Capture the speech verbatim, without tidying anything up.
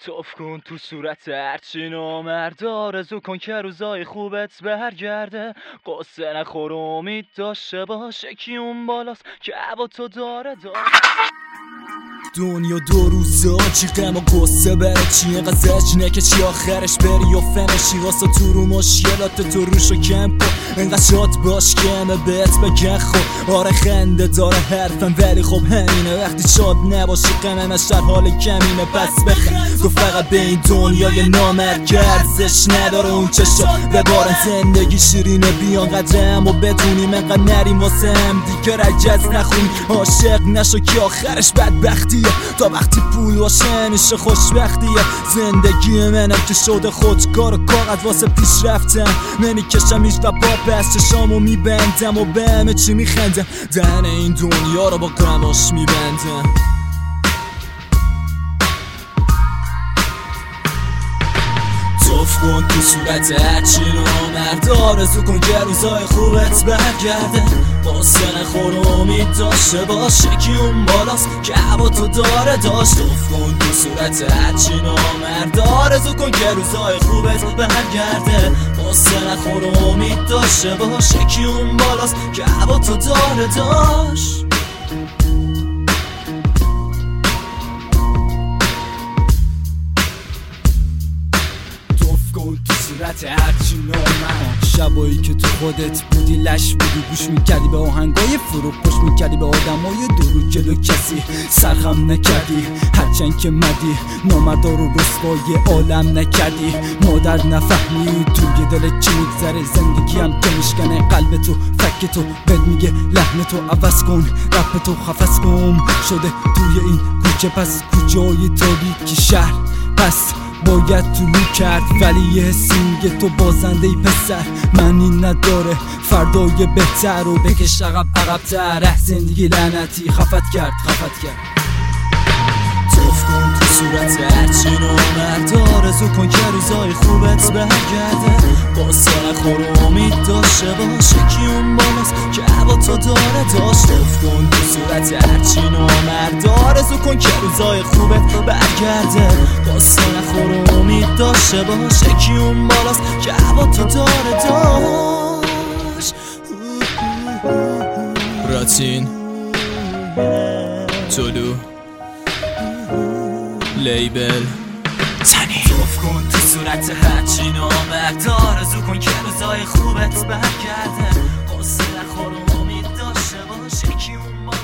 توف کن تو صورت هرچی نامرد، آرزو کن که روزای خوبت برگرده. قصه نخور و امید داشته باش، یکی اون بالاست که هوا تو داره داره. دنیا دو روزا چی غم و قصه بره چی اینقدر زجنه که چی آخرش بری و فنشی واسه تو رو مشکلات تو روشو کم کن. اینقدر شاد باش که همه بهت بگن خب آره خنده داره حرفم ولی خب همینه، وقتی شاد نباشی غمش در حال کمینه. پس بخند تو فقط به این دنیای نامرد که ارزش نداره اون چشا ببارن. زندگی شیرینه بیان قدرم و بدونیم اینقدر نریم واسه هم دیگه رجز نخونیم. عاشق نشو که آخرش بدبختی تا وقتی پول باشه میشه خوشبختیه. زندگی منم که شده خودکار و کاغذ واسه پیش رفتم، نمیکشم هیچ و با پس چشامو میبندم و به همه چی میخندم. دهن این دنیا رو با غماش میبندم. توف کن تو صورت هرچی نامرد، آرزو کن که روزای خوبت برگرده. قصه نخور و امید داشته باش، یکی اون بالاست که هوا تو داره داشت. توف کن تو صورت هرچی نامرد، آرزو کن که روزای خوبت برگرده. قصه نخور و امید داشته باش، یکی اون بالاست که هوا تو داره داشت. تو صورت هرچی نامرد، شبایی که تو خودت بودی لش بودی، گوش میکردی به آهنگای فروغ، پشت میکردی به آدمای درو، جلو کسی سرخم نکردی. هرچند که مدی نامردا رو رسوای عالم نکردی. مادر نفهمی توی دلت چی میگذره، زندگی هم که میشکنه قلب تو فک تو، بد میگه لحن تو عوض کن رپ تو خفص کن. شده توی این کوچه پس کجای تاریکی شهر پس باید طلوع کرد، ولی یه حسی میگه تو بازنده ای پسر. معنی نداره فردای بهتر رو بکش عقب عقب‌تر. زندگی لعنتی خفت کرد خفت کرد. توف کن تو صورت هرچی نامرد، آرزو کن که روزای خوبت برگرده. قصه نخور و امید داشته باش، یکی اون بالاست که هوا تو داره داشت. توف کن تو صورت هرچی نامرد، آرزو کن که روزای خوبت برگرده. قصه نخور و امید داشته باش، یکی اون بالاست که هوا تو داره داشت. راتین تولو لیبل تنی. توف کن تو صورت هرچی نامرد، آرزو کن که روزای خوبت برگرده. قصه نخور و امید داشته باش، یکی اون